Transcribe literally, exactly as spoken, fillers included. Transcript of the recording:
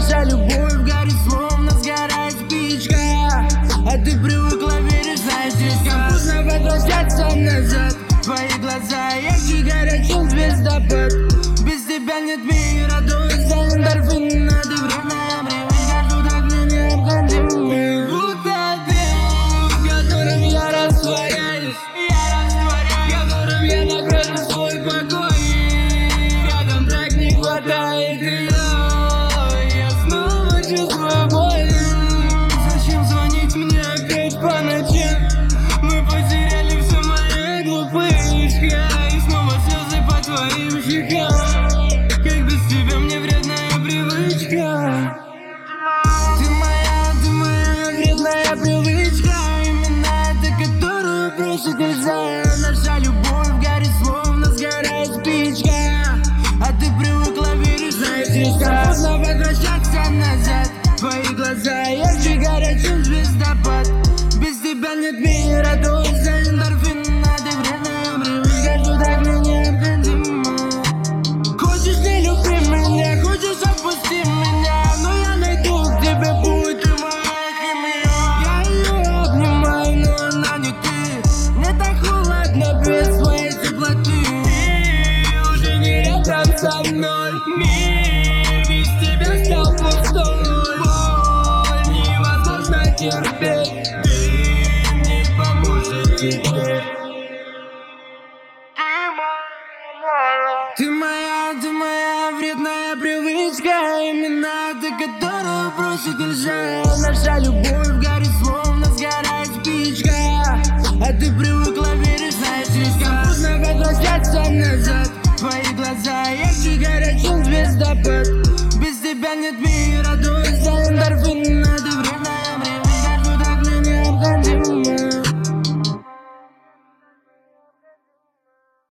Наша любовь горит, словно сгорает спичка, а ты привыкла верить, знаешь, как поздно возвращаться назад. Твои глаза ярче горячим звездопад. Без тебя нет мира, дуется эндорфин. Надо время, привычка, что так мне необходимо. Будто дым, в котором я растворяюсь, которым я накрою свой покой. Рядом так не хватает ее, я снова чувствую боль. Зачем звонить мне опять по ночам? Мы потеряли все мои глупышки, и снова слезы по твоим щекам. Как без тебя мне вредная привычка. Ты моя, ты моя вредная привычка, именно эта, которую бросить нельзя. Наша любовь горит, словно сгорает спичка, а ты привыкла верить, знаешь, как поздно возвращаться назад. Твои глаза ярче горячим звездопад. Без тебя нет мира, дуется эндорфин. Надо вредная привычка, что так мне необходимо. Хочешь, не люби меня, хочешь, отпусти меня, но я найду к тебе путь, ты моя химия. Я ее обнимаю, но она не ты. Мне так холодно без твоей теплоты. Ты уже не рядом со мной. Мир без тебя стал пустой. Боль невозможно терпеть. Дым не поможет тебе. Ты моя, ты моя вредная привычка, именно ты, которую бросить нельзя. Наша любовь